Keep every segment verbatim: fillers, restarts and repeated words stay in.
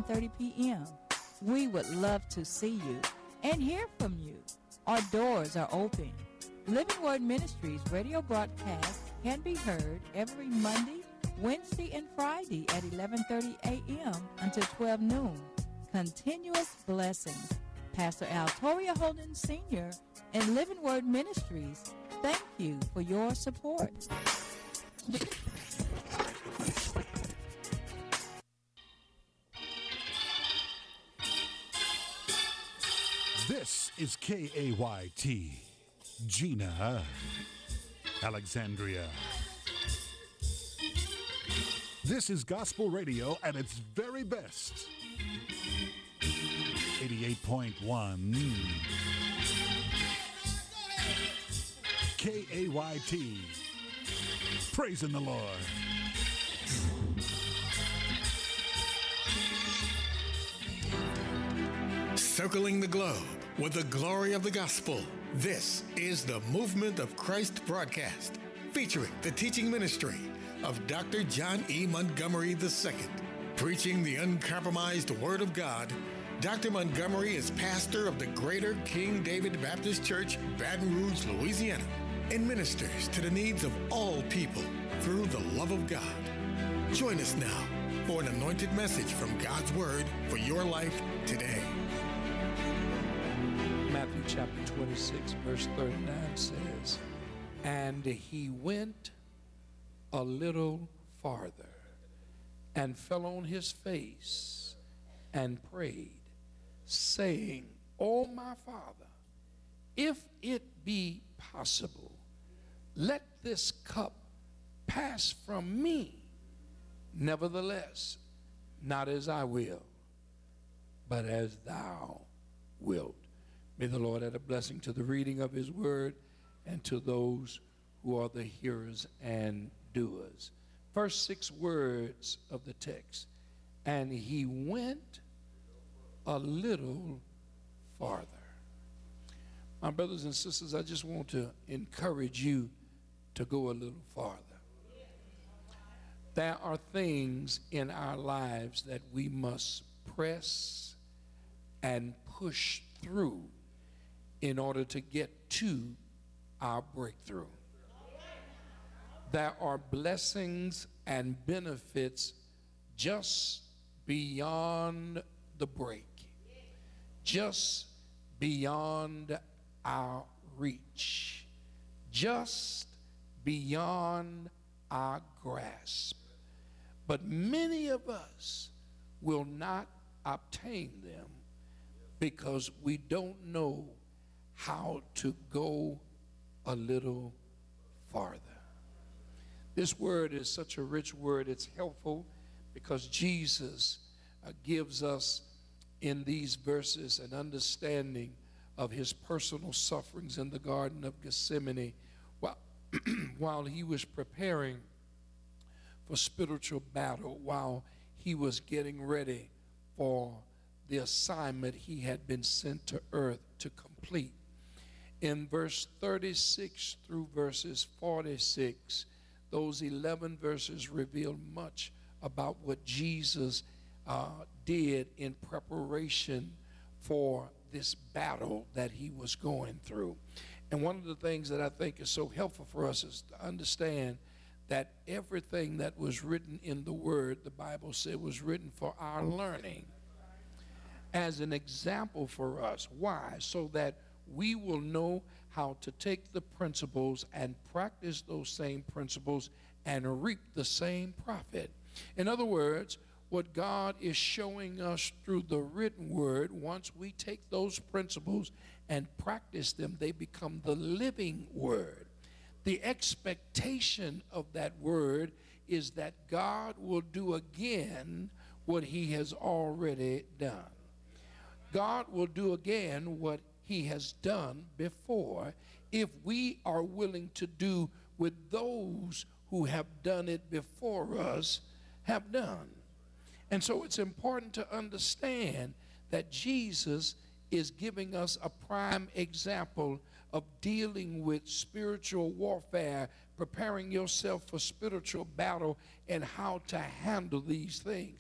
thirty p m We would love to see you and hear from you. Our doors are open. Living Word Ministries radio broadcast can be heard every Monday, Wednesday, and Friday at eleven thirty a m until twelve noon. Continuous blessings. Pastor Al Toria Holden Senior and Living Word Ministries, thank you for your support. This is K A Y T, Gina, Alexandria. This is gospel radio at its very best. eighty-eight point one K A Y T, praising the Lord. Circling the globe with the glory of the gospel. This is the Movement of Christ broadcast, featuring the teaching ministry of Doctor John E. Montgomery the Second. Preaching the uncompromised Word of God, Doctor Montgomery is pastor of the Greater King David Baptist Church, Baton Rouge, Louisiana, and ministers to the needs of all people through the love of God. Join us now for an anointed message from God's Word for your life today. Matthew chapter twenty-six, verse thirty-nine says, "And he went a little farther and fell on his face and prayed, saying, O my Father, if it be possible, let this cup pass from me. Nevertheless, not as I will, but as thou wilt." May the Lord add a blessing to the reading of his word and to those who are the hearers and doers. First six words of the text. And he went a little farther. My brothers and sisters, I just want to encourage you to go a little farther. There are things in our lives that we must press and push through in order to get to our breakthrough. There are blessings and benefits just beyond the break, just beyond our reach, just beyond our grasp. But many of us will not obtain them because we don't know how to go a little farther. This word is such a rich word. It's helpful because Jesus uh, gives us in these verses an understanding of his personal sufferings in the Garden of Gethsemane while, while he was preparing for spiritual battle, while he was getting ready for the assignment he had been sent to earth to complete. In verse thirty-six through verses forty-six, those eleven verses reveal much about what Jesus uh, did in preparation for this battle that he was going through. And one of the things that I think is so helpful for us is to understand that everything that was written in the Word, the Bible said, was written for our learning, as an example for us. Why? So that we will know how to take the principles and practice those same principles and reap the same profit. In other words, what God is showing us through the written word, once we take those principles and practice them, they become the living word. The expectation of that word is that God will do again what he has already done. God will do again what he has done before if we are willing to do what those who have done it before us have done. And so it's important to understand that Jesus is giving us a prime example of dealing with spiritual warfare, preparing yourself for spiritual battle, and how to handle these things.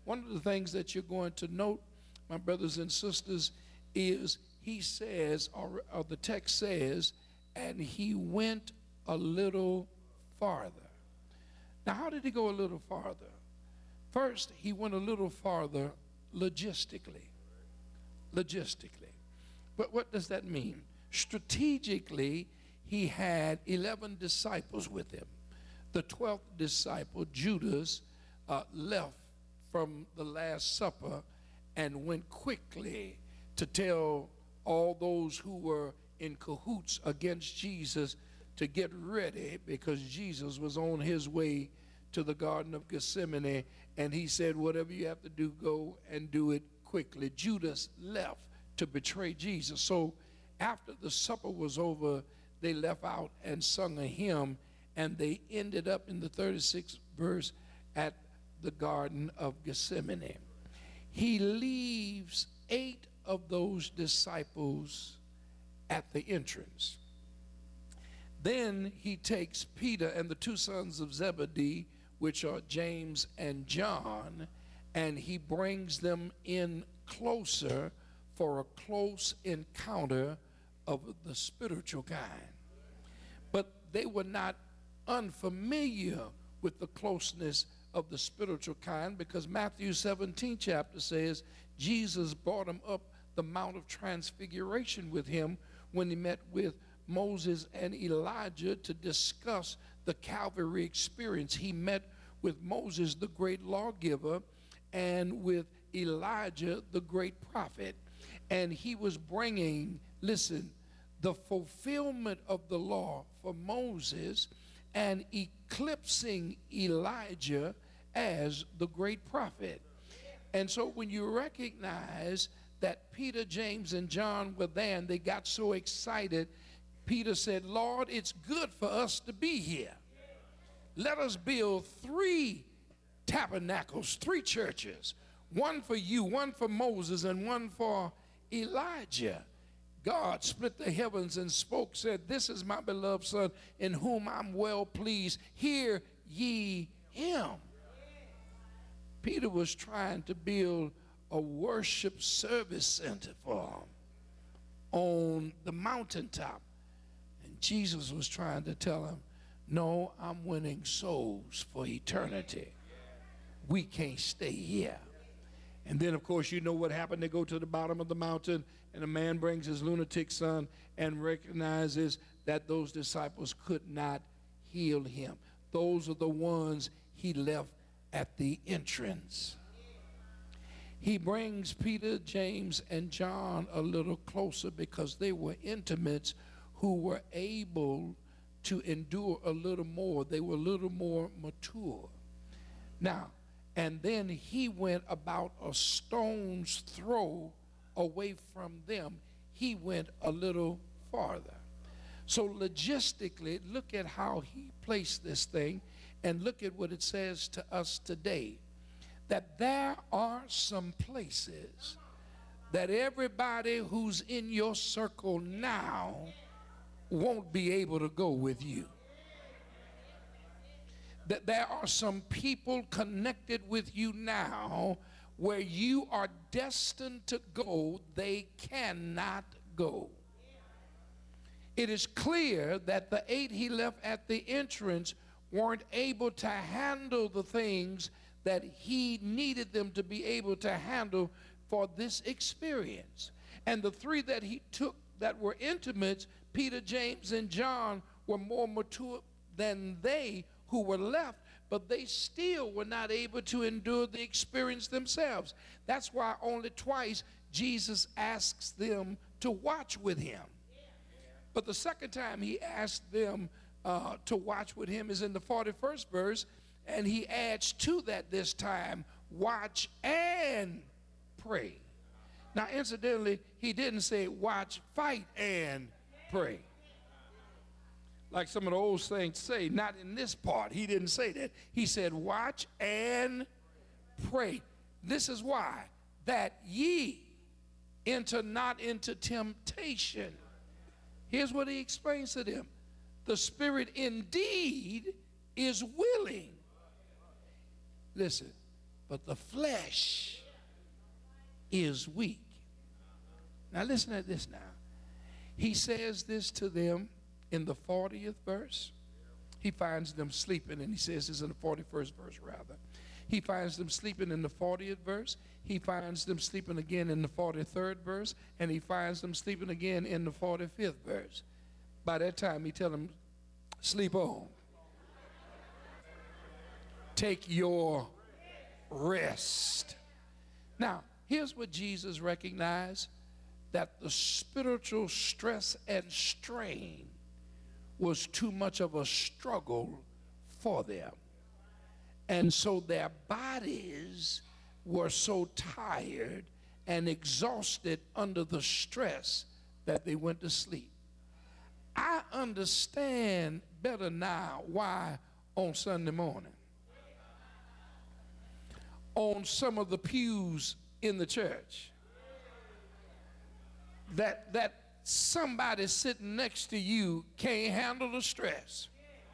one of the things that you're going to note, my brothers and sisters, is he says, or, or the text says, and he went a little farther. Now, how did he go a little farther? First, he went a little farther logistically. Logistically. But what does that mean? Strategically, he had eleven disciples with him. The twelfth disciple, Judas, uh, left from the Last Supper and went quickly to tell all those who were in cahoots against Jesus to get ready, because Jesus was on his way to the Garden of Gethsemane, and he said, whatever you have to do, go and do it quickly. Judas left to betray Jesus. So after the supper was over, they left out and sung a hymn, and they ended up in the thirty-sixth verse at the Garden of Gethsemane. He leaves eight of those disciples at the entrance. Then he takes Peter and the two sons of Zebedee, which are James and John, and he brings them in closer for a close encounter of the spiritual kind. But they were not unfamiliar with the closeness of the spiritual kind, because Matthew seventeen chapter says Jesus brought him up the Mount of Transfiguration with him when he met with Moses and Elijah to discuss the Calvary experience. He met with Moses, the great lawgiver, and with Elijah, the great prophet. And he was bringing, listen, the fulfillment of the law for Moses and eclipsing Elijah as the great prophet. And so when you recognize that Peter, James, and John were there and they got so excited, Peter said, Lord, it's good for us to be here. Let us build three tabernacles, three churches, one for you, one for Moses, and one for Elijah. God split the heavens and spoke, said, this is my beloved Son in whom I'm well pleased. Hear ye him. Peter was trying to build a worship service center for him on the mountaintop. And Jesus was trying to tell him, no, I'm winning souls for eternity. We can't stay here. And then, of course, you know what happened. They go to the bottom of the mountain, and a man brings his lunatic son and recognizes that those disciples could not heal him. Those are the ones he left at the entrance. He brings Peter, James, and John a little closer because they were intimates who were able to endure a little more. They were a little more mature. Now, and then he went about a stone's throw away from them. He went a little farther. So logistically, look at how he placed this thing, and look at what it says to us today. That there are some places that everybody who's in your circle now won't be able to go with you. That there are some people connected with you now where you are destined to go, they cannot go. It is clear that the eight he left at the entrance weren't able to handle the things that he needed them to be able to handle for this experience. And the three that he took that were intimates, Peter, James, and John, were more mature than they who were left, but they still were not able to endure the experience themselves. That's why only twice Jesus asks them to watch with him. But the second time he asked them uh, to watch with him is in the forty-first verse, and he adds to that this time, watch and pray. Now, incidentally, he didn't say watch, fight, and pray. Like some of the old saints say, not in this part. He didn't say that. He said, watch and pray. This is why, that ye enter not into temptation. Here's what he explains to them. The spirit indeed is willing. Listen, but the flesh is weak. Now listen to this now. He says this to them in the fortieth verse. He finds them sleeping, and he says this in the forty-first verse rather. He finds them sleeping in the fortieth verse. He finds them sleeping again in the forty-third verse, and he finds them sleeping again in the forty-fifth verse. By that time, he tells them, sleep on. Take your rest. Now, here's what Jesus recognized, that the spiritual stress and strain was too much of a struggle for them. And so their bodies were so tired and exhausted under the stress that they went to sleep. I understand better now why on Sunday morning, on some of the pews in the church, that that somebody sitting next to you can't handle the stress.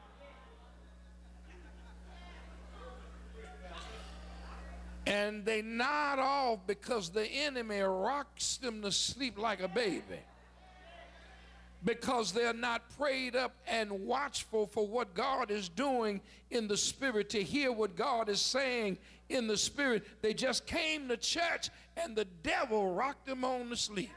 And they nod off because the enemy rocks them to sleep like a baby, because they're not prayed up and watchful for what God is doing in the spirit, to hear what God is saying in the spirit. They just came to church and the devil rocked them on to sleep.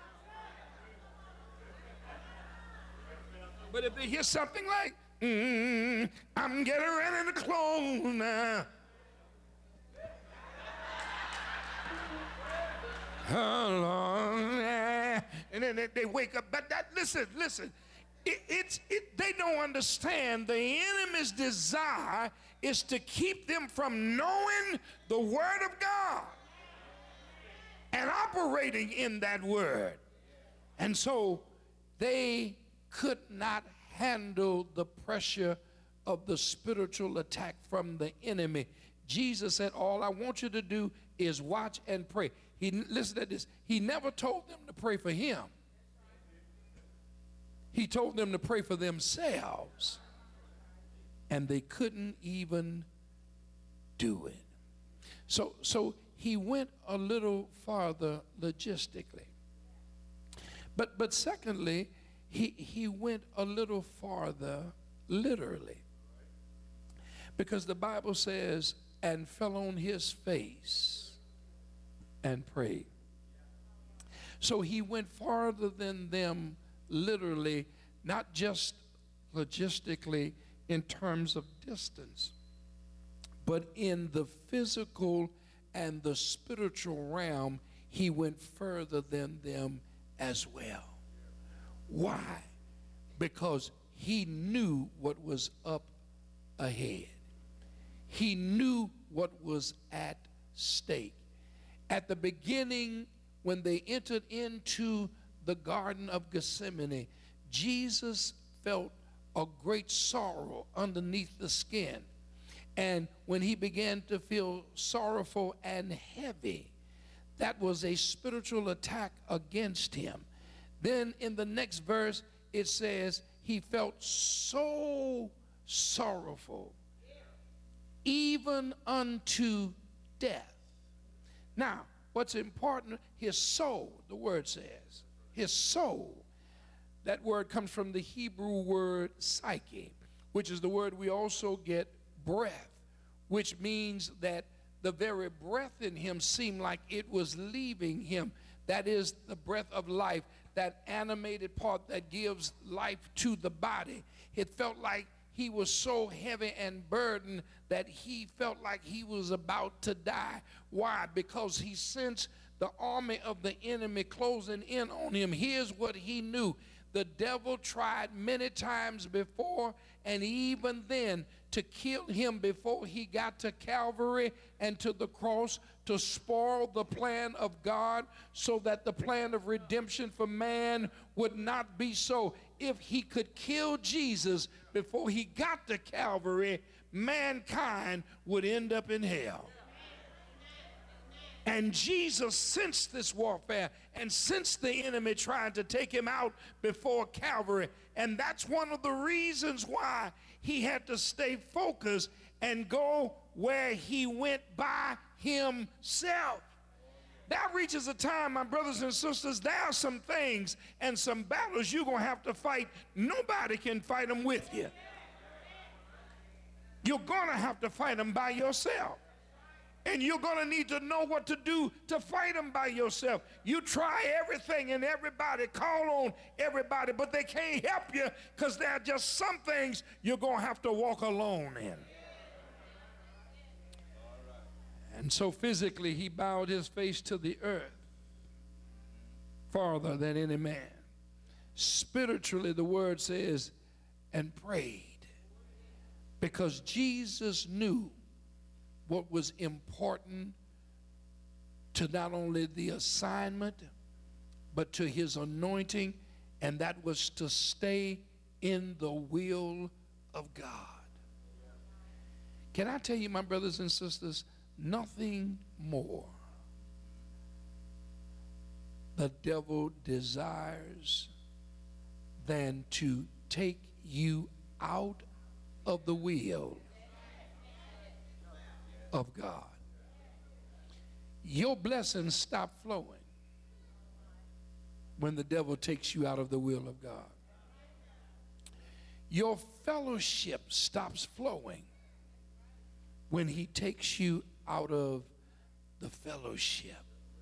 But if they hear something like, mm, I'm getting ready to close now. And then they, they wake up. But that, listen, listen. It, it's, it, they don't understand the enemy's desire is to keep them from knowing the word of God and operating in that word. And so they could not handle the pressure of the spiritual attack from the enemy. Jesus said, all I want you to do is watch and pray. He, listen to this. He never told them to pray for him. He told them to pray for themselves. And they couldn't even do it. So, so he went a little farther logistically. But, but secondly, he, he went a little farther literally. Because the Bible says, and fell on his face and prayed. So he went farther than them literally, not just logistically in terms of distance, but in the physical and the spiritual realm, he went further than them as well. Why? Because he knew what was up ahead. He knew what was at stake. At the beginning, when they entered into the Garden of Gethsemane, Jesus felt a great sorrow underneath the skin. And when he began to feel sorrowful and heavy, that was a spiritual attack against him. Then in the next verse, it says he felt so sorrowful, even unto death. Now, what's important, his soul, the word says, his soul, that word comes from the Hebrew word psyche, which is the word we also get breath, which means that the very breath in him seemed like it was leaving him. That is the breath of life, that animated part that gives life to the body. It felt like he was so heavy and burdened that he felt like he was about to die. Why? Because he sensed the army of the enemy closing in on him. Here's what he knew. The devil tried many times before, and even then, to kill him before he got to Calvary and to the cross, to spoil the plan of God so that the plan of redemption for man would not be so. If he could kill Jesus before he got to Calvary, mankind would end up in hell. And Jesus sensed this warfare and sensed the enemy trying to take him out before Calvary. And that's one of the reasons why he had to stay focused and go where he went by himself. There reaches a time, my brothers and sisters, there are some things and some battles you're going to have to fight. Nobody can fight them with you. You're going to have to fight them by yourself. And you're going to need to know what to do to fight them by yourself. You try everything and everybody, call on everybody, but they can't help you because there are just some things you're going to have to walk alone in. And so physically, he bowed his face to the earth farther than any man. Spiritually, the word says, and prayed, because Jesus knew what was important to not only the assignment, but to his anointing, and that was to stay in the will of God. Can I tell you, my brothers and sisters, nothing more the devil desires than to take you out of the will of God. Your blessings stop flowing when the devil takes you out of the will of God. Your fellowship stops flowing when he takes you out of the fellowship.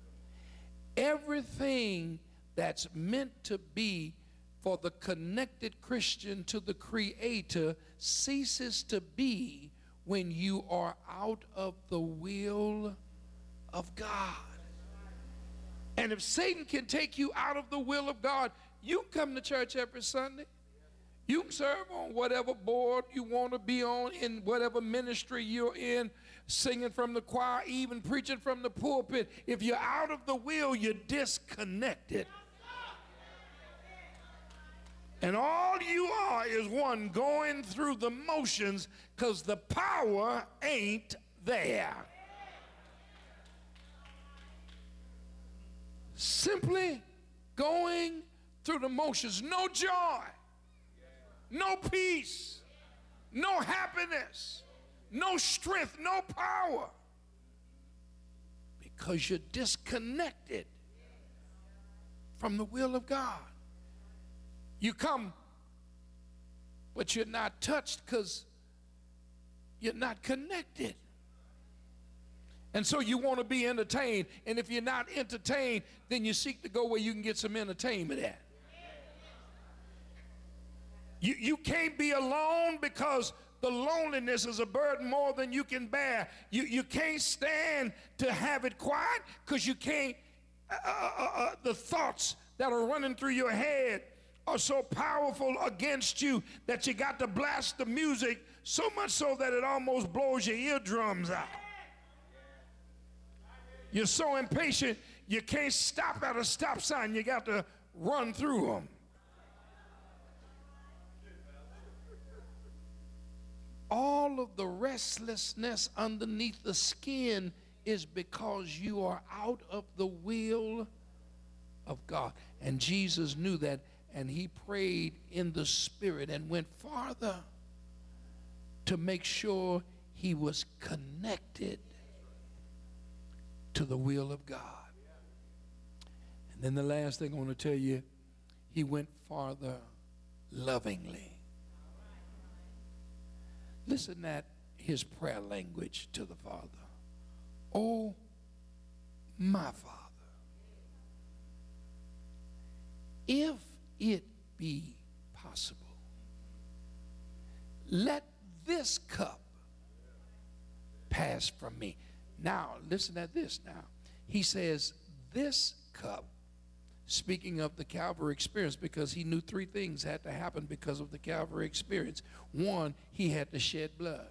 Everything that's meant to be for the connected Christian to the Creator ceases to be when you are out of the will of God. And if Satan can take you out of the will of God, you come to church every Sunday. You can serve on whatever board you want to be on, in whatever ministry you're in, singing from the choir, even preaching from the pulpit. If you're out of the will, you're disconnected. And all you are is one going through the motions because the power ain't there. Simply going through the motions. No joy, no peace, no happiness, no strength, no power. Because you're disconnected from the will of God. You come, but you're not touched because you're not connected. And so you want to be entertained. And if you're not entertained, then you seek to go where you can get some entertainment at. You, you can't be alone because the loneliness is a burden more than you can bear. You, you can't stand to have it quiet because you can't, uh, uh, uh, the thoughts that are running through your head are so powerful against you that you got to blast the music so much so that it almost blows your eardrums out. You're so impatient, you can't stop at a stop sign. You got to run through them. All of the restlessness underneath the skin is because you are out of the will of God. And Jesus knew that, and he prayed in the Spirit and went farther to make sure he was connected to the will of God. And then the last thing I want to tell you, he went farther lovingly. Listen at his prayer language to the Father. Oh, my Father, if it be possible, let this cup pass from me. Now, listen at this now. He says, this cup, speaking of the Calvary experience, because he knew three things had to happen because of the Calvary experience. One, he had to shed blood.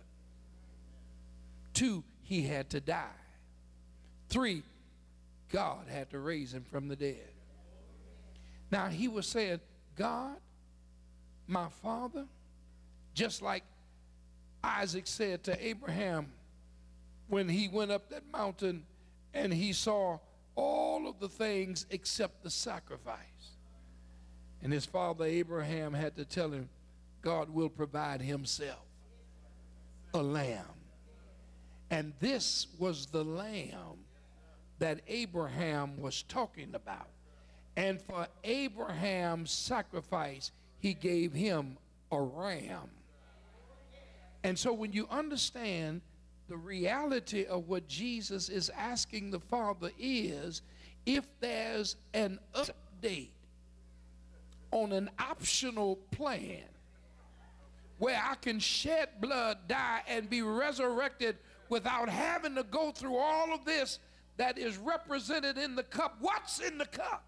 Two, he had to die. Three, God had to raise him from the dead. Now, he was saying, God, my Father, just like Isaac said to Abraham when he went up that mountain and he saw all of the things except the sacrifice. And his father Abraham had to tell him, God will provide himself a lamb. And this was the lamb that Abraham was talking about. And for Abraham's sacrifice, he gave him a ram. And so when you understand the reality of what Jesus is asking the Father is, if there's an update on an optional plan where I can shed blood, die, and be resurrected without having to go through all of this that is represented in the cup, what's in the cup?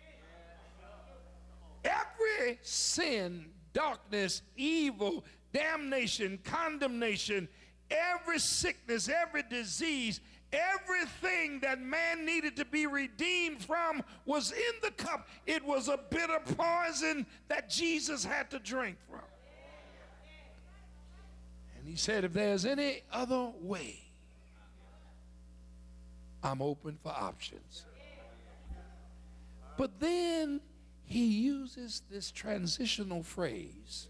Every sin, darkness, evil, damnation, condemnation, every sickness, every disease, everything that man needed to be redeemed from was in the cup. It was a bitter poison that Jesus had to drink from. And he said, if there's any other way, I'm open for options. But then he uses this transitional phrase,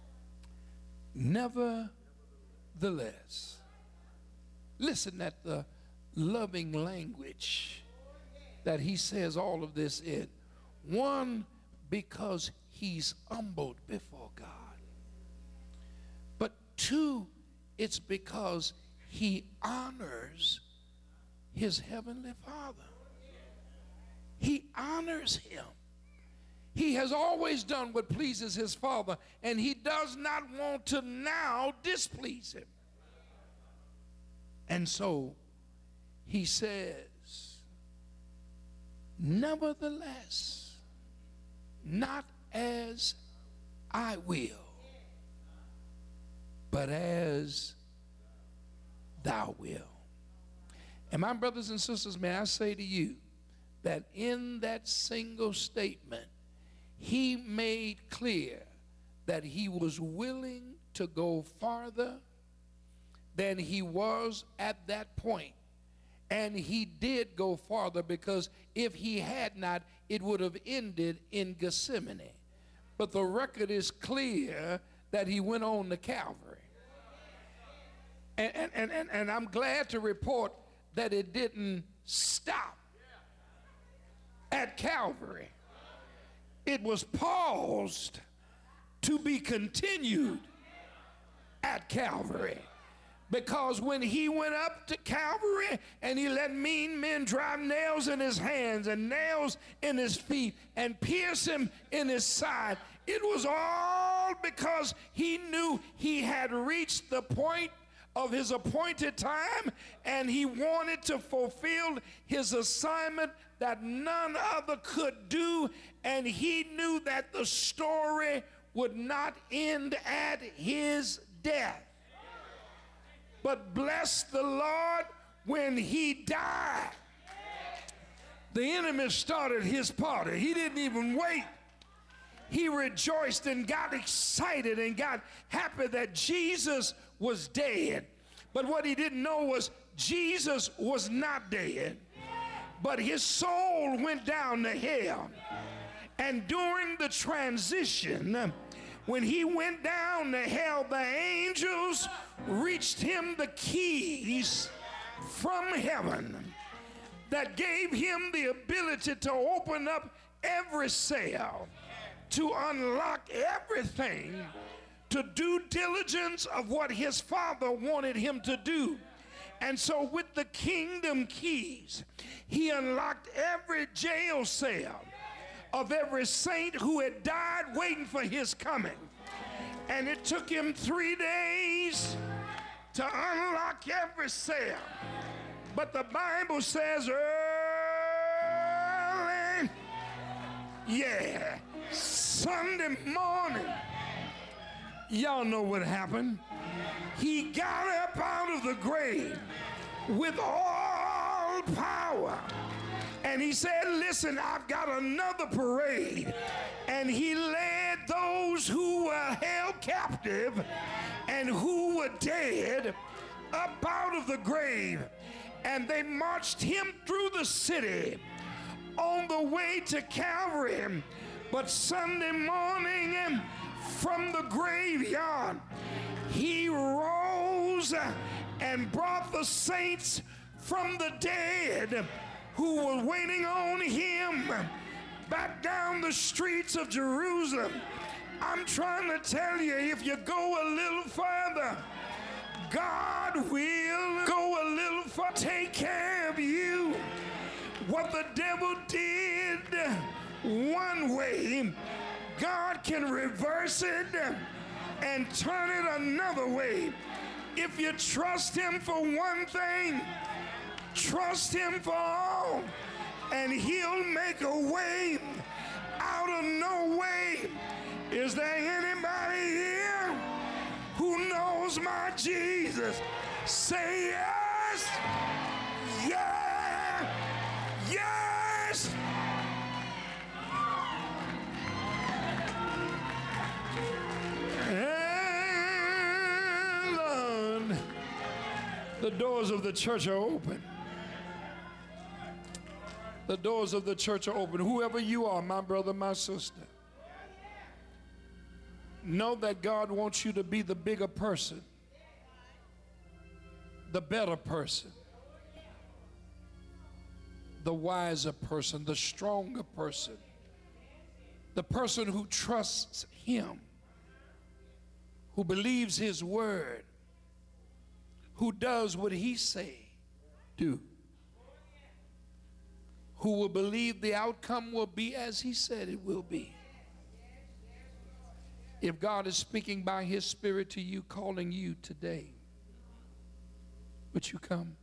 nevertheless. Listen at the loving language that he says all of this in. One, because he's humbled before God. But two, it's because he honors his heavenly Father. He honors him. He has always done what pleases his Father, and he does not want to now displease him. And so he says, nevertheless, not as I will, but as thou wilt. And my brothers and sisters, may I say to you that in that single statement, he made clear that he was willing to go farther than he was at that point. And he did go farther, because if he had not, it would have ended in Gethsemane. But the record is clear that he went on to Calvary. And, and, and, and I'm glad to report that it didn't stop at Calvary. It was paused to be continued at Calvary. Because when he went up to Calvary and he let mean men drive nails in his hands and nails in his feet and pierce him in his side, it was all because he knew he had reached the point of his appointed time, and he wanted to fulfill his assignment that none other could do, and he knew that the story would not end at his death. But bless the Lord, when he died, the enemy started his party. He didn't even wait. He rejoiced and got excited and got happy that Jesus was dead. But what he didn't know was Jesus was not dead, but his soul went down to hell. And during the transition, when he went down to hell, the angels reached him the keys from heaven that gave him the ability to open up every cell, to unlock everything, to do diligence of what his Father wanted him to do. And so with the kingdom keys, he unlocked every jail cell of every saint who had died waiting for his coming. And it took him three days to unlock every cell. But the Bible says early, yeah, Sunday morning, y'all know what happened. He got up out of the grave with all power. And he said, listen, I've got another parade. And he led those who were held captive and who were dead up out of the grave. And they marched him through the city on the way to Calvary. But Sunday morning, from the graveyard, he rose and brought the saints from the dead who were waiting on him back down the streets of Jerusalem. I'm trying to tell you, if you go a little further, God will go a little further, take care of you. What the devil did one way, God can reverse it and turn it another way. If you trust him for one thing, trust him for all, and he'll make a way out of no way. Is there anybody here who knows my Jesus? Say yes, yeah, yes. And Lord, the doors of the church are open. The doors of the church are open. Whoever you are, my brother, my sister, know that God wants you to be the bigger person, the better person, the wiser person, the stronger person, the person who trusts him, who believes his word, who does what he say do, who will believe the outcome will be as he said it will be. If God is speaking by his spirit to you, calling you today, would you come?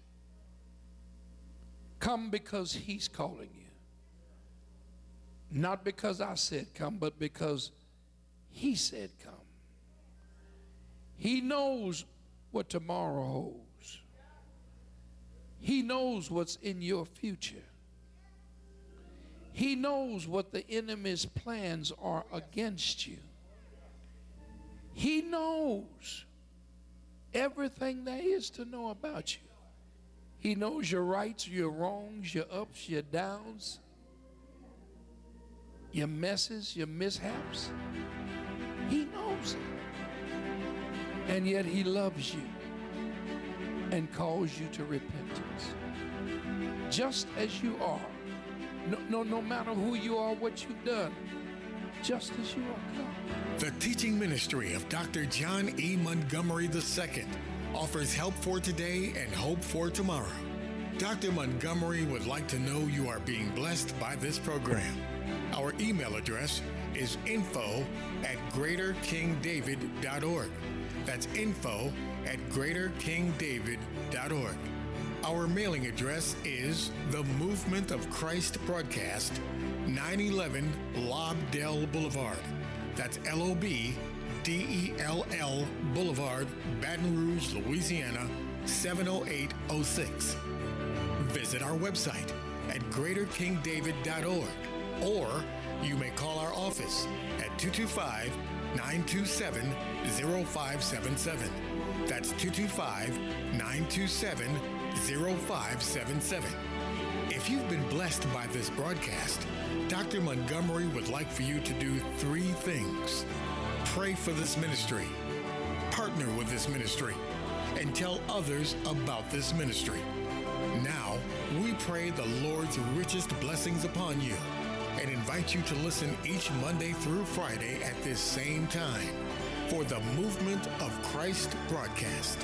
Come because he's calling you. Not because I said come, but because he said come. He knows what tomorrow holds. He knows what's in your future. He knows what the enemy's plans are against you. He knows everything there is to know about you. He knows your rights, your wrongs, your ups, your downs, your messes, your mishaps. He knows it. And yet he loves you and calls you to repentance. Just as you are. No, no, no matter who you are, what you've done, just as you are, come. The teaching ministry of Doctor John E. Montgomery the Second offers help for today and hope for tomorrow. Doctor Montgomery would like to know you are being blessed by this program. Our email address is info at greater king david dot org. That's info at greater king david dot org. Our mailing address is The Movement of Christ Broadcast, nine eleven Lobdell Boulevard. That's L O B D E L L Boulevard, Baton Rouge, Louisiana, seven oh eight oh six. Visit our website at greater king david dot org, or you may call our office at two two five, nine two seven, zero five seven seven. That's two two five, nine two seven, zero five seven seven. If you've been blessed by this broadcast, Doctor Montgomery would like for you to do three things. Pray for this ministry, partner with this ministry, and tell others about this ministry. Now, we pray the Lord's richest blessings upon you and invite you to listen each Monday through Friday at this same time for the Movement of Christ broadcast.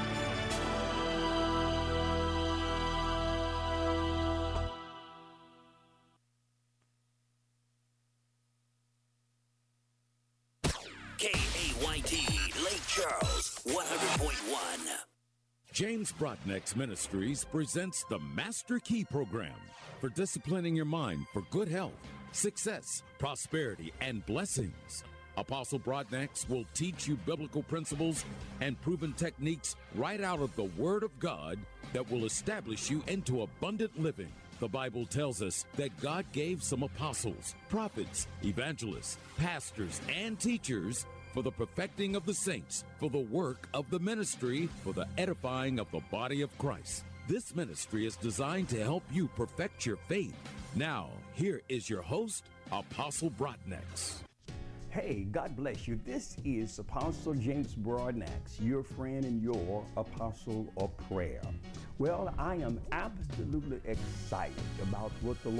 K A Y T, Lake Charles, one hundred point one. James Brodnick's Ministries presents the Master Key Program for disciplining your mind for good health, success, prosperity, and blessings. Apostle Brodnick will teach you biblical principles and proven techniques right out of the Word of God that will establish you into abundant living. The Bible tells us that God gave some apostles, prophets, evangelists, pastors, and teachers for the perfecting of the saints, for the work of the ministry, for the edifying of the body of Christ. This ministry is designed to help you perfect your faith. Now, here is your host, Apostle Brodnick. Hey, God bless you. This is Apostle James Broadnax, your friend and your apostle of prayer. Well, I am absolutely excited about what the Lord